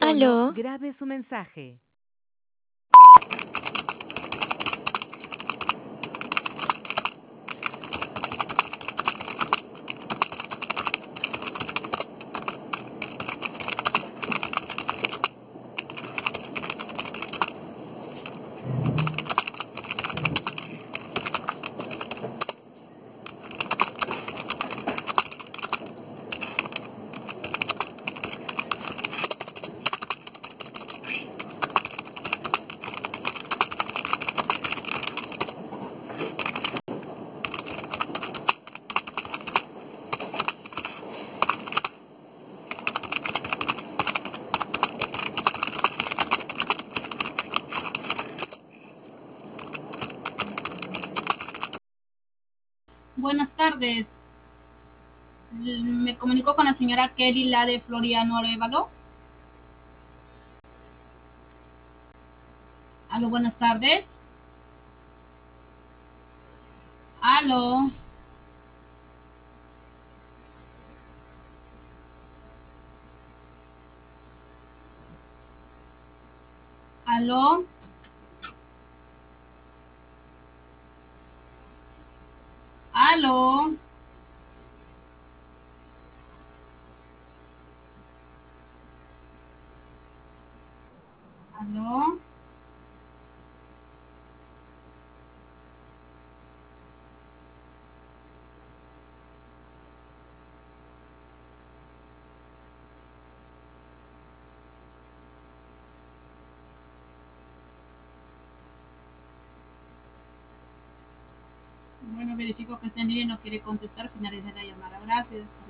tono, ¿Aló? grabe su mensaje. Buenas tardes. Me comunico con la señora Kelly, la de Floriano Arevalo. Aló, buenas tardes. Aló. Aló. Aló. Aló. Bueno, verifico que está en línea y no quiere contestar. Finaliza la llamada. Gracias.